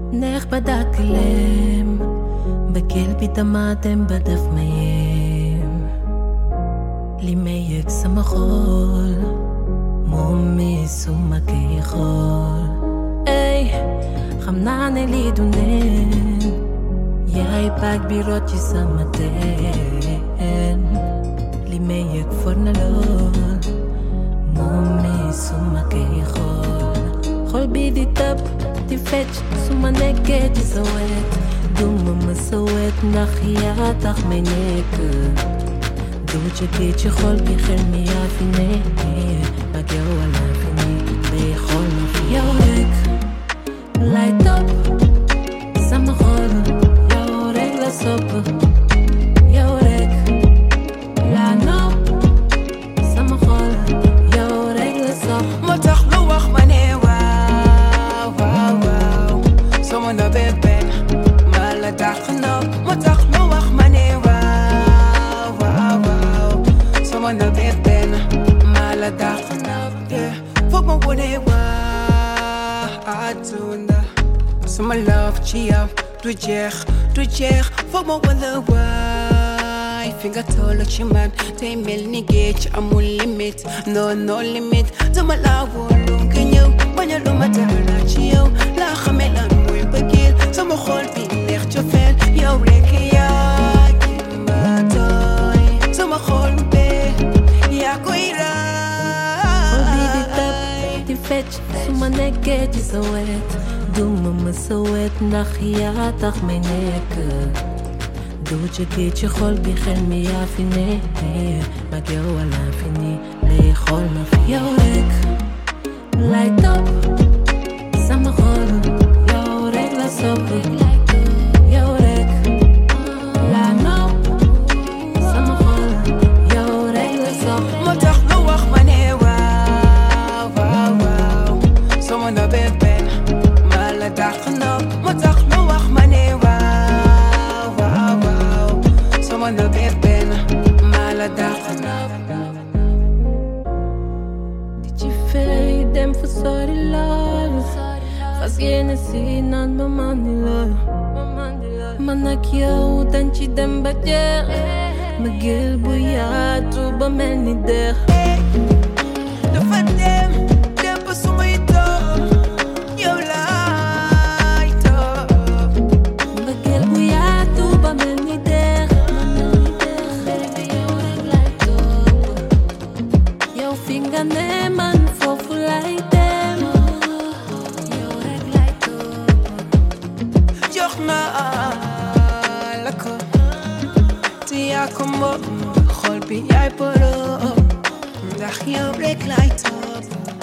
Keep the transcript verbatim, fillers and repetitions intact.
neex ba dàkkaleem mbëggeel bi tamaatem ba def ma yéem li may yëg sama xol moom mi su ma koy xool ey xam naa ne lii du neen yaay baag bi root ci sama teen li may yëg for na lool moom mi su ma koy xool xol bi di tëb di fecc su ma nekkee ci sa wet duma ma sa wet ndax yaa tax may nekk du jógee ci xol bi xel mi yaa fi ne ak yow wala fi ne day xool ma fi yow rek lay topp sama xol yow rek la sopp yow rek laa nopp sama xol yow rek la sopp moo tax lu wax ma ne waaw waaw waaw sama na benn ma la dàq nopp moo tax lu wax ma ne waaw waaw waaw sama na benn ma la dàq nopp foog ma wone waa àdduna sama love ci yow du jeex du jeex foog ma wone waay fi nga toll ci man tey mel ni géej amul limite non non limite dama laa wóolu nga ñëw bañ a lu ma dara ci yow laa xamee lan mooy bëggeel sama xol bi neex cofeel yow rek yaa ki ma doy sama xol bee yaa koy xol bi di tëb di fecc su ma nekkee ci sa wet duma ma sa wet ndax yaa tax may nekk du jógee ci xol bi xel mi yaa fi ne ak yow wala fi ni lay xool ma fi yow rek lay topp sama xol yow rek la sopp yow rek laa nopp sama xol yow rek la sopp moo tax lu wax ma ne waaw waaw waaw sama na benn ma la dàq nopp moo tax lu wax ma ne waaw waaw waaw sama na benn ma la dàq nopp di ci fey dem fu sori lool fas yéene si naan ma mandi la man ak yow dañ ci dem ba jeex mbëggeel bu yaatu ba mel ni dex dafa dem dem ba su may toog yow laay toog mbëggeel bu yaatu ba mel ni dex yow rek lay toog yow fi nga ne man foofu lay dem yow rek lay toog jox naa la ko te yaa ko moom xol bi yaay borom ndax yow rek lay topp